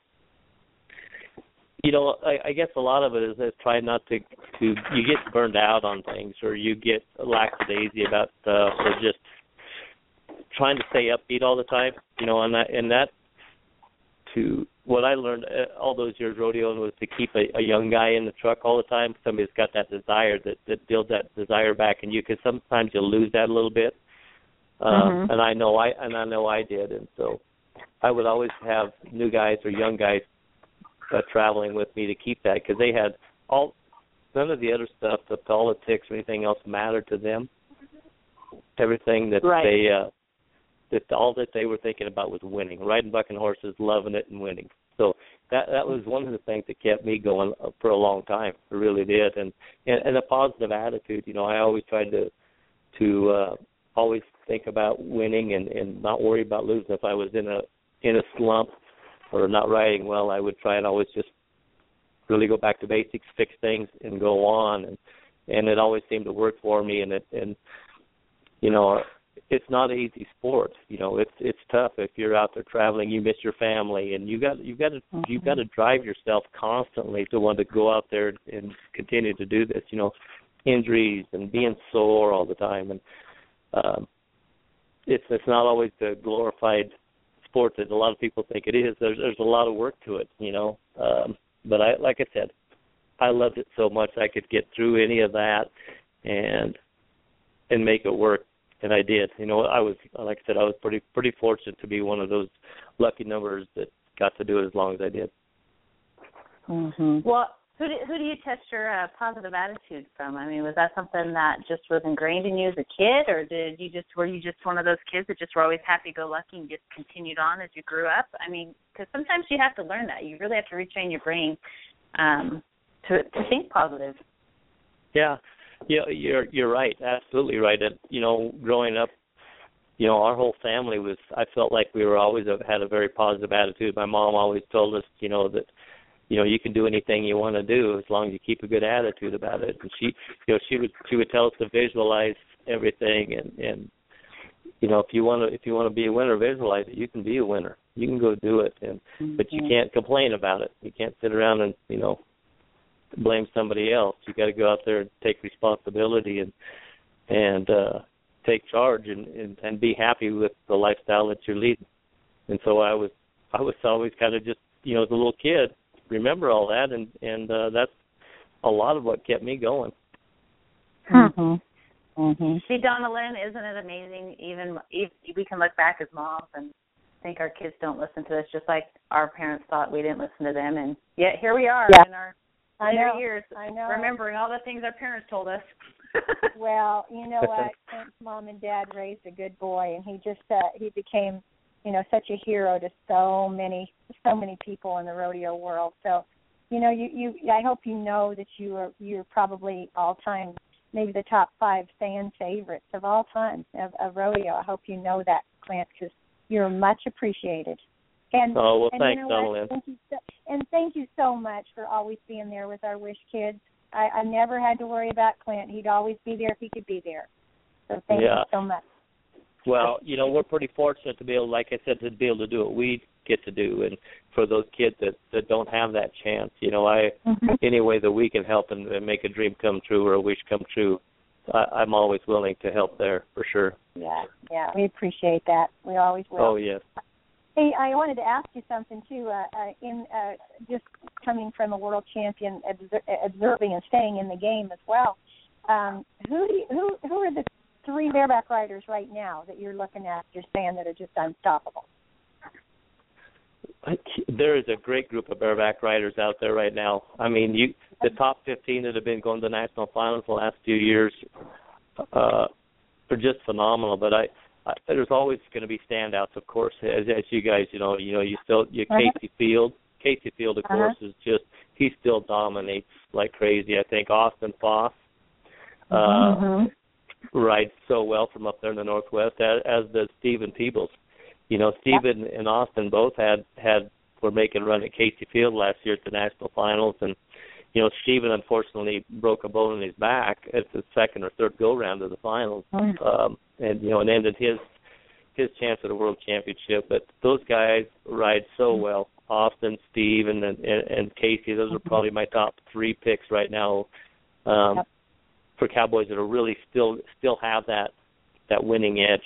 I guess a lot of it is trying not to you get burned out on things, or you get lackadaisy about stuff, or just trying to stay upbeat all the time. And that to what I learned all those years rodeoing was to keep a young guy in the truck all the time. Somebody's got that desire that builds that desire back in you, because sometimes you lose that a little bit. And I know I did, and so I would always have new guys or young guys traveling with me to keep that, because they had none of the other stuff, the politics or anything else mattered to them. Everything that all that they were thinking about was winning, riding bucking horses, loving it, and winning. So that was one of the things that kept me going for a long time. It really did, and a positive attitude. I always tried to always think about winning and not worry about losing. If I was in a slump or not riding well, I would try and always just really go back to basics, fix things, and go on. And it always seemed to work for me. And you know, it's not an easy sport. You know, it's tough if you're out there traveling. You miss your family, and you've got to drive yourself constantly to want to go out there and continue to do this. You know, injuries and being sore all the time, and it's not always the glorified sport that a lot of people think it is. There's a lot of work to it. You know, but like I said, I loved it so much I could get through any of that and make it work. And I did. You know, I was pretty fortunate to be one of those lucky numbers that got to do it as long as I did. Mm-hmm. Well, who do you test your positive attitude from? I mean, was that something that just was ingrained in you as a kid, or were you just one of those kids that just were always happy-go-lucky and just continued on as you grew up? I mean, because sometimes you have to learn that. You really have to retrain your brain to think positive. Yeah. Yeah, you're right, absolutely right. And, you know, growing up, you know, our whole family I felt like we were always had a very positive attitude. My mom always told us, you know, that, you know, you can do anything you want to do as long as you keep a good attitude about it. And she would tell us to visualize everything, and you know, if you want to be a winner, visualize it. You can be a winner. You can go do it, but you can't complain about it. You can't sit around and, you know, blame somebody else. You got to go out there and take responsibility and take charge and be happy with the lifestyle that you're leading. And so I was always kind of just, you know, as a little kid, remember all that, and that's a lot of what kept me going. Mm-hmm. Mm-hmm. See, Donna Lynn, isn't it amazing? Even if we can look back as moms and think our kids don't listen to us, just like our parents thought we didn't listen to them, and yet here we are in our later years, remembering all the things our parents told us. Well, you know what? Clint's mom and dad raised a good boy, and he just he became, you know, such a hero to so many people in the rodeo world. So, you know, I hope you know that you're probably all time, maybe the top 5 fan favorites of all time of rodeo. I hope you know that, Clint, because you're much appreciated. And, thanks, you know Donna Lynn. Thank you so much for always being there with our Wish kids. I never had to worry about Clint. He'd always be there if he could be there. So thank you so much. Well, you know, we're pretty fortunate to be able, like I said, to be able to do what we get to do. And for those kids that don't have that chance, you know, any way that we can help and make a dream come true or a wish come true, I'm always willing to help there, for sure. Yeah, we appreciate that. We always will. Oh, yes. Hey, I wanted to ask you something, too. Just coming from a world champion, observing and staying in the game as well, who are the 3 bareback riders right now that you're looking at, you're saying that are just unstoppable? There is a great group of bareback riders out there right now. I mean, the top 15 that have been going to national finals the last few years are just phenomenal. But there's always going to be standouts, of course, as you guys, Casey Field. Casey Field, of course, is just, he still dominates like crazy. I think Austin Foss rides so well from up there in the Northwest, as does Stephen Peebles. You know, Stephen and Austin both were making a run at Casey Field last year at the national finals, and you know, Stephen unfortunately broke a bone in his back at the second or third go round of the finals, and you know, and ended his chance at a world championship. But those guys ride so well. Austin, Steve, and Casey, those are probably my top 3 picks right now for Cowboys that are really still have that winning edge.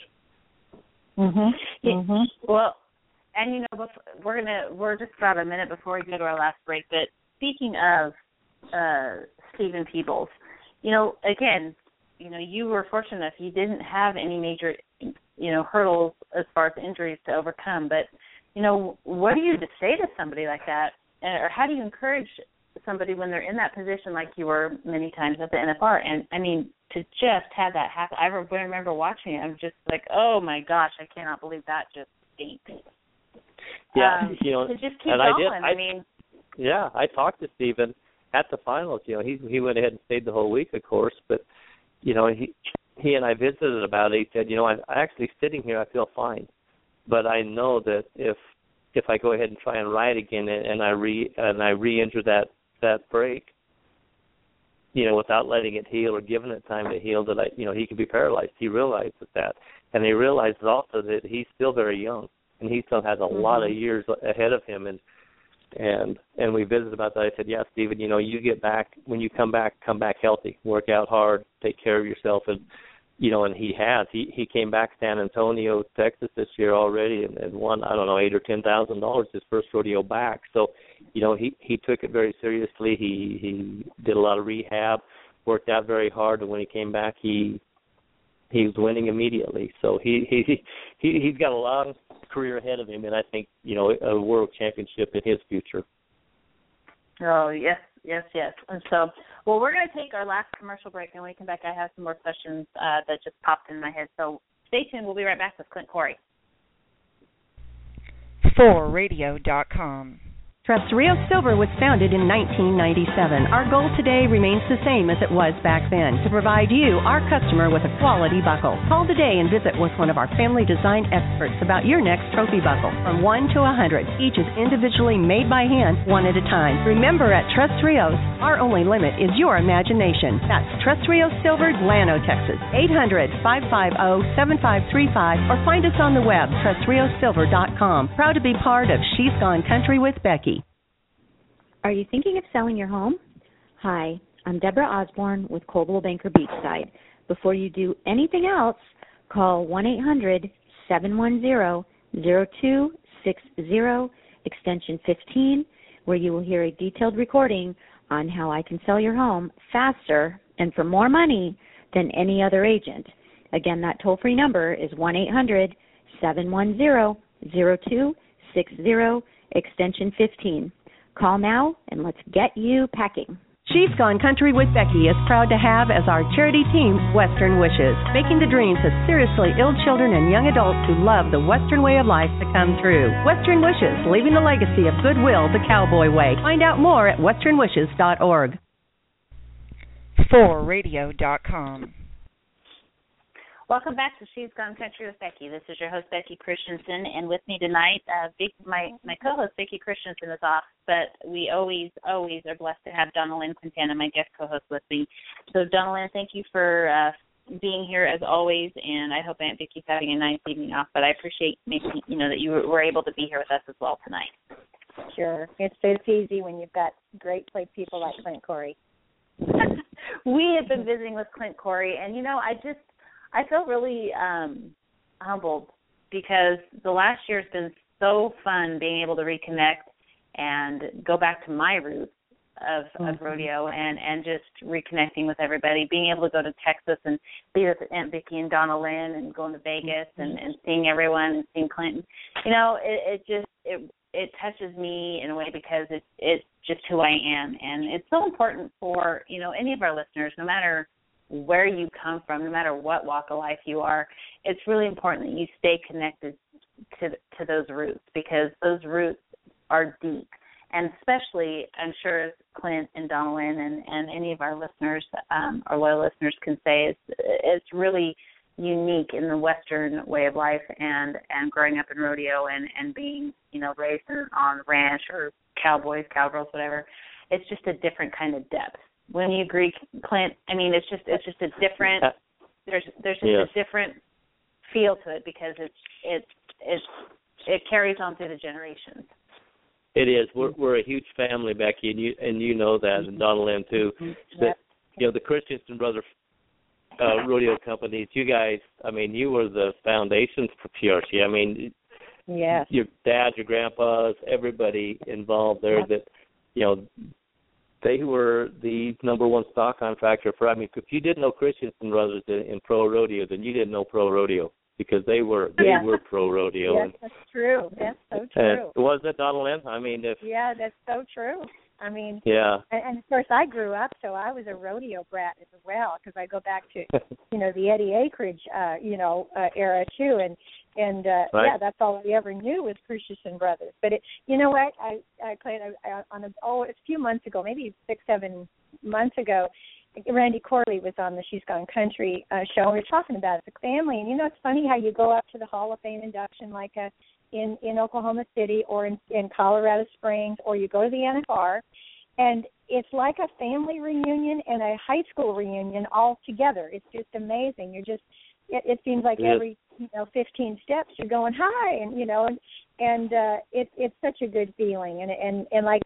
Well, and you know, we're just about a minute before we go to our last break. But speaking of Stephen Peebles, you know, again, you know, you were fortunate enough you didn't have any major, you know, hurdles as far as injuries to overcome. But you know, what do you say to somebody like that, or how do you encourage somebody when they're in that position like you were many times at the NFR? And I mean, to just have that happen, I remember watching it. I'm just like, oh my gosh, I cannot believe that just stinks. Yeah, you know, to just keep going. I talked to Stephen at the finals. You know, he went ahead and stayed the whole week, of course, but you know, he and I visited about it. He said, you know, I'm actually sitting here, I feel fine, but I know that if I go ahead and try and ride again and I re-injure that break, without letting it heal or giving it time to heal, that he could be paralyzed. He realizes that, and he realizes also that he's still very young, and he still has a lot of years ahead of him. And we visited about that. I said, yeah, Stephen, you get back, when you come back healthy, work out hard, take care of yourself, and and he has. He came back to San Antonio, Texas this year already, and won, I don't know, $8,000 or $10,000 his first rodeo back. So, he took it very seriously. He did a lot of rehab, worked out very hard, and when he came back, he was winning immediately. So he's got a long career ahead of him, and I think a world championship in his future. Oh yes. And so, well, we're going to take our last commercial break, and when we come back, I have some more questions that just popped in my head. So stay tuned. We'll be right back with Clint Corey. 4radio.com. Tres Rios Silver was founded in 1997. Our goal today remains the same as it was back then, to provide you, our customer, with a quality buckle. Call today and visit with one of our family-designed experts about your next trophy buckle. From 1 to 100, each is individually made by hand, one at a time. Remember, at Tres Rios, our only limit is your imagination. That's Tres Rios Silver, Llano, Texas. 800-550-7535, or find us on the web, TresRiosSilver.com. Proud to be part of She's Gone Country with Becky. Are you thinking of selling your home? Hi, I'm Deborah Osborne with Coldwell Banker Beachside. Before you do anything else, call 1-800-710-0260, extension 15, where you will hear a detailed recording on how I can sell your home faster and for more money than any other agent. Again, that toll-free number is 1-800-710-0260, extension 15. Call now, and let's get you packing. She's Gone Country with Becky is proud to have as our charity team Western Wishes, making the dreams of seriously ill children and young adults who love the Western way of life to come true. Western Wishes, leaving the legacy of goodwill the cowboy way. Find out more at westernwishes.org. 4radio.com. Welcome back to She's Gone Country with Becky. This is your host, Becky Christensen, and with me tonight, my co-host, Vicki Christensen, is off, but we always are blessed to have Donna Lynn Quintana, my guest co-host, with me. So, Donna Lynn, thank you for being here as always, and I hope Aunt Vicki's having a nice evening off, but I appreciate that you were able to be here with us as well tonight. Sure. It's easy when you've got great play people like Clint Corey. We have been visiting with Clint Corey, and, I feel really humbled because the last year has been so fun being able to reconnect and go back to my roots of rodeo and just reconnecting with everybody, being able to go to Texas and be with Aunt Vicki and Donna Lynn and going to Vegas and seeing everyone and seeing Clinton. It touches me in a way because it's just who I am. And it's so important for, any of our listeners, no matter where you come from, no matter what walk of life you are, it's really important that you stay connected to those roots, because those roots are deep. And especially, I'm sure Clint and Donna Lynn and any of our listeners, our loyal listeners, can say it's really unique in the Western way of life and growing up in rodeo and being, raised on ranch or cowboys, cowgirls, whatever. It's just a different kind of depth. When you agree, Clint, it's just a different. There's just a different feel to it because it carries on through the generations. It is. We're a huge family, Becky, and you know that, and Donna Lynn too. That, the Christensen Brothers rodeo companies. You guys, you were the foundations for PRC. Yes. Your dad, your grandpas, everybody involved there. That they were the number one stock contractor for. If you didn't know Christensen Brothers in pro rodeo, then you didn't know pro rodeo, because they were pro rodeo. Yes, that's true. That's so true. Was that Donna Lynn? Yeah, that's so true. Yeah. And of course I grew up, so I was a rodeo brat as well, because I go back to, the Eddie Acreage, era too, and right. Yeah, that's all I ever knew was Christensen Brothers. But you know what, a few months ago, maybe 6-7 months ago, Randy Corley was on the She's Gone Country show, and we were talking about it as a family. And it's funny how you go up to the Hall of Fame induction in Oklahoma City or in Colorado Springs, or you go to the NFR, and it's like a family reunion and a high school reunion all together. It's just amazing. You're just it seems like every 15 steps you're going hi, and it's such a good feeling, and like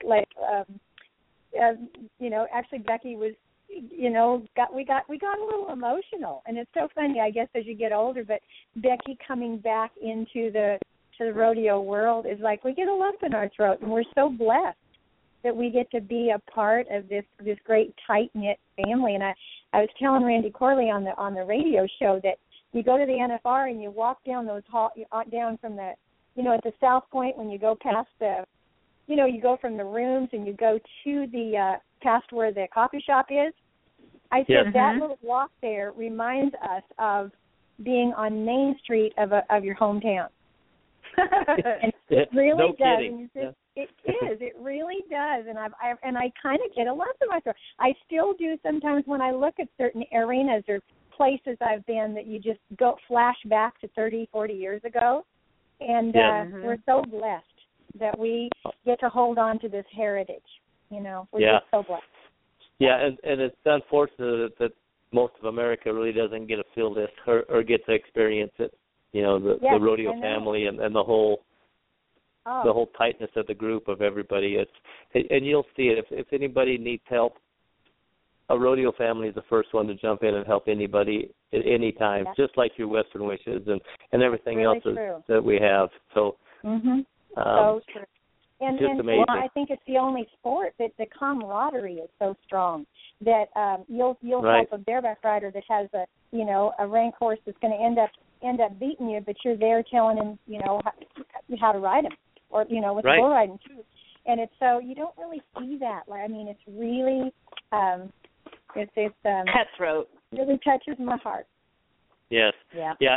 actually Becky was we got a little emotional, and it's so funny, I guess, as you get older, but Becky coming back into the rodeo world is like we get a lump in our throat, and we're so blessed that we get to be a part of this great tight knit family. And I was telling Randy Corley on the radio show that you go to the NFR and you walk down those down from the at the South Point, when you go past the you go from the rooms and you go to the past where the coffee shop is. I said that little walk there reminds us of being on Main Street of your hometown. And it really no does. Kidding. It is. It really does. And I kind of get a lump in my throat. I still do sometimes when I look at certain arenas or places I've been that you just go flash back to 30, 40 years ago. And we're so blessed that we get to hold on to this heritage. We're just so blessed. Yeah, and it's unfortunate that most of America really doesn't get to feel this or get to experience it. The rodeo family and the whole the whole tightness of the group of everybody. And you'll see it if anybody needs help. A rodeo family is the first one to jump in and help anybody at any time, just like your Western Wishes and everything really else that we have. So, so true. And amazing. I think it's the only sport that the camaraderie is so strong that you'll help a bareback rider that has a rank horse that's going to end up beating you, but you're there telling him how to ride him, or with bull riding too. And it's so you don't really see that. It's really it's cutthroat. Really touches my heart. Yes. Yeah. Yeah.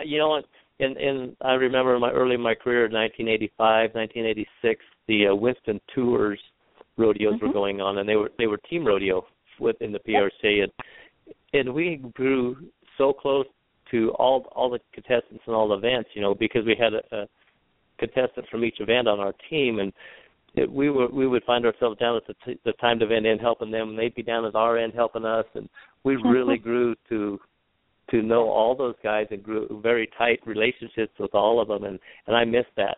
And I remember early in my career, 1985, 1986, the Winston Tours rodeos were going on, and they were team rodeo within the PRC, and we grew so close to all the contestants and all the events, because we had a contestant from each event on our team, and we would find ourselves down at the timed event end helping them, and they'd be down at our end helping us, and we really grew to know all those guys and grew very tight relationships with all of them, and I miss that.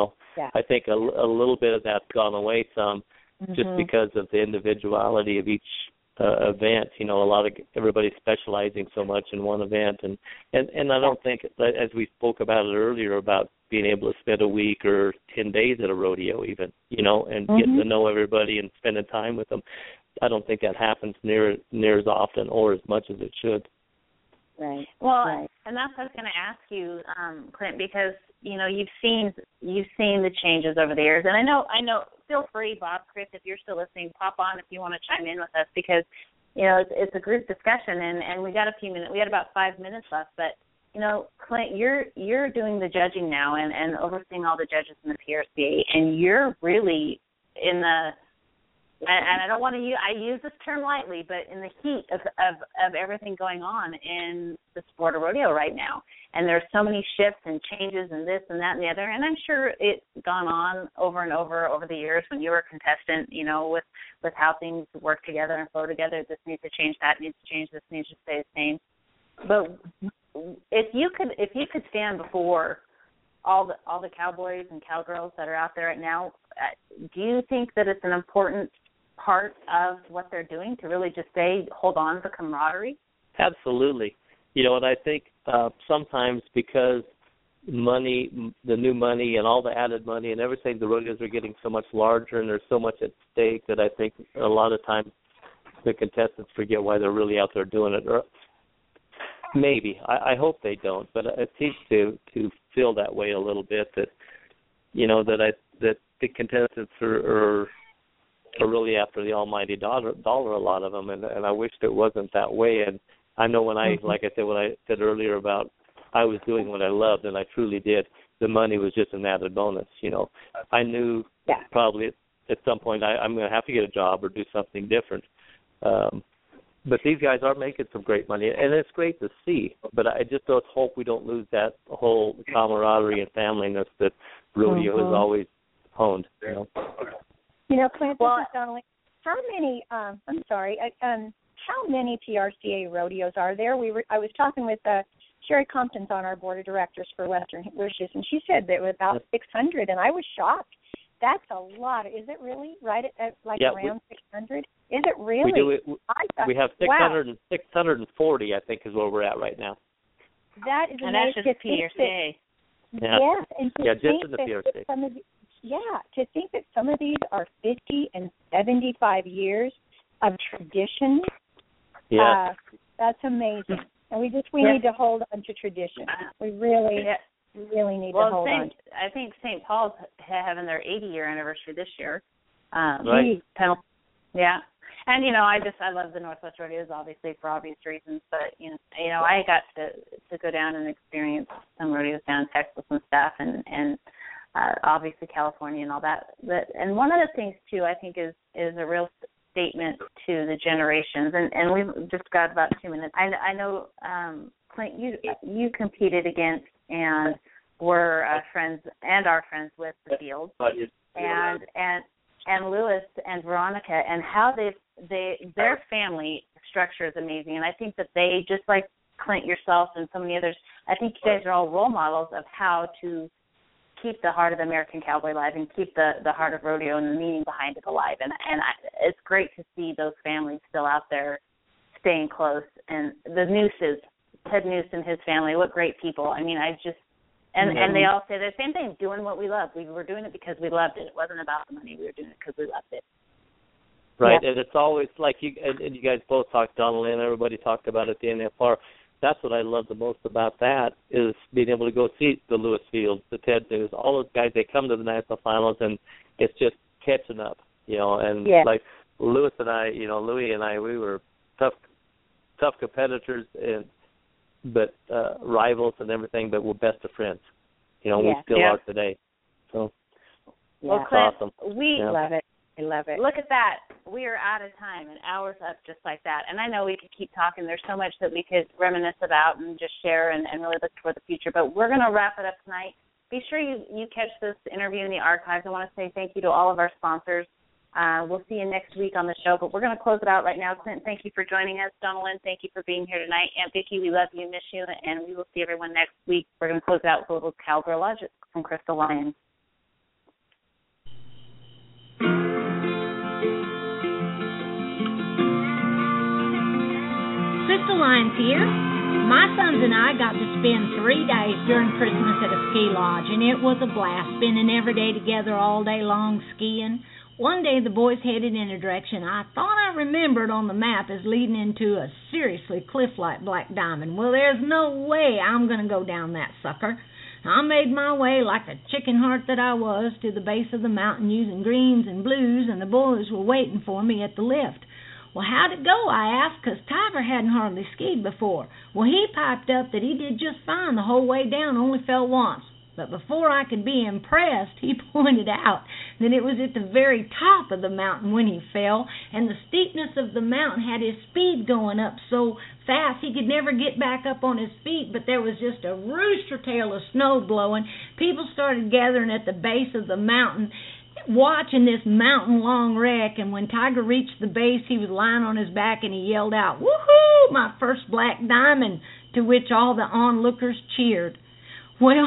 I think a little bit of that's gone away some, just because of the individuality of each event. A lot of everybody specializing so much in one event, and I don't think, as we spoke about it earlier, about being able to spend a week or 10 days at a rodeo even, and getting to know everybody and spending time with them. I don't think that happens near as often or as much as it should. Right. Well, and that's what I was going to ask you, Clint, because you've seen the changes over the years, and I know. Feel free, Bob, Chris, if you're still listening, pop on if you want to chime in with us, because it's a group discussion, and we got a few minutes. We had about 5 minutes left, but Clint, you're doing the judging now and overseeing all the judges in the PRCA, and you're really in the. And I don't want to I use this term lightly, but in the heat of everything going on in the sport of rodeo right now. And there's so many shifts and changes and this and that and the other. And I'm sure it's gone on over and over the years when you were a contestant, with how things work together and flow together. This needs to change, that needs to change, this needs to stay the same. But if you could stand before all the cowboys and cowgirls that are out there right now, do you think that it's an important part of what they're doing to really just hold on to the camaraderie? Absolutely. And I think sometimes because the new money and all the added money and everything, the rodeos are getting so much larger and there's so much at stake that I think a lot of times the contestants forget why they're really out there doing it. Or maybe. I hope they don't, but it seems to feel that way a little bit, that that the contestants are really after the almighty dollar, a lot of them, and I wished it wasn't that way. And I know when like I said, what I said earlier about I was doing what I loved, and I truly did. The money was just an added bonus. I knew probably at some point I'm going to have to get a job or do something different. But these guys are making some great money, and it's great to see. But I just hope we don't lose that whole camaraderie and familyness that rodeo has always honed. Clint, this is Donnelly. how many? How many PRCA rodeos are there? I was talking with Sherry Compton's on our board of directors for Western Wishes, and she said there were about 600, and I was shocked. That's a lot. Is it really right at around 600? Is it really? We have 600 and 640, I think, is where we're at right now. That is amazing. And that's just PRCA. Yes, and just in the PRCA. To think that some of these are 50 and 75 years of tradition. Yeah. That's amazing. And we need to hold on to tradition. We really need to hold on. I think St. Paul's having their 80-year anniversary this year. Right. Yeah. And I love the Northwest Rodeos, obviously, for obvious reasons. But I got to go down and experience some rodeos down in Texas and stuff, and obviously California and all that. And one of the things too, I think, is a real statement to the generations. And we've just got about 2 minutes. I know, Clint, you competed against and were friends and are friends with the Fields, and Lewis and Veronica, and how their family structure is amazing. And I think that they, just like Clint, yourself, and so many others, I think you guys are all role models of how to keep the heart of the American cowboy alive and keep the heart of rodeo and the meaning behind it alive. And it's great to see those families still out there staying close. And the Nooses, Ted Noose and his family, what great people. I mean, and they all say the same thing, doing what we love. We were doing it because we loved it. It wasn't about the money. We were doing it because we loved it. Right, yeah. And it's always like you guys both talked, Donald and everybody talked about it at the NFR. That's what I love the most about that, is being able to go see the Lewis Fields, the Ted News, all those guys. They come to the national finals, and it's just catching up, And like Louis and I, we were tough competitors, but rivals and everything, but we're best of friends. We still are today. So, well, Clint, awesome. We love it. I love it. Look at that. We are out of time, an hour's up just like that. And I know we could keep talking. There's so much that we could reminisce about and just share and really look toward the future. But we're going to wrap it up tonight. Be sure you catch this interview in the archives. I want to say thank you to all of our sponsors. We'll see you next week on the show, but we're going to close it out right now. Clint, thank you for joining us. Donalyn, thank you for being here tonight. Aunt Vicki, we love you, miss you, and we will see everyone next week. We're going to close it out with a little Cowgirl Logic from Crystal Lyons. Crystal Lyons here. My sons and I got to spend 3 days during Christmas at a ski lodge, and it was a blast, spending every day together all day long skiing. One day the boys headed in a direction I thought I remembered on the map as leading into a seriously cliff-like black diamond. Well, there's no way I'm going to go down that sucker. I made my way like a chicken heart that I was to the base of the mountain using greens and blues, and the boys were waiting for me at the lift. Well, how'd it go, I asked, 'cause Tiger hadn't hardly skied before. Well, he piped up that he did just fine the whole way down, only fell once. But before I could be impressed, he pointed out that it was at the very top of the mountain when he fell, and the steepness of the mountain had his speed going up so fast he could never get back up on his feet, but there was just a rooster tail of snow blowing. People started gathering at the base of the mountain, watching this mountain-long wreck, and when Tiger reached the base, he was lying on his back, and he yelled out, "Woohoo, my first black diamond," to which all the onlookers cheered. Well,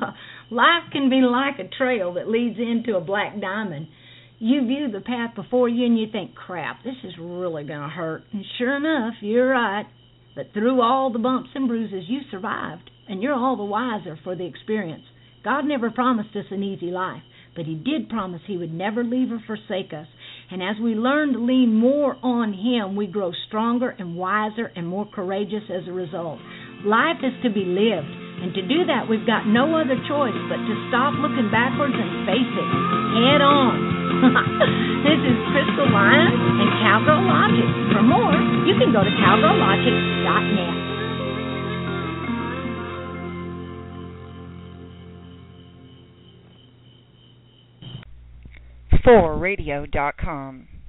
life can be like a trail that leads into a black diamond. You view the path before you and you think, crap, this is really going to hurt. And sure enough, you're right. But through all the bumps and bruises, you survived, and you're all the wiser for the experience. God never promised us an easy life, but he did promise he would never leave or forsake us. And as we learn to lean more on him, we grow stronger and wiser and more courageous as a result. Life is to be lived. And to do that, we've got no other choice but to stop looking backwards and face it head on. This is Crystal Lyons and Cowgirl Logic. For more, you can go to cowgirllogic.net. forradio.com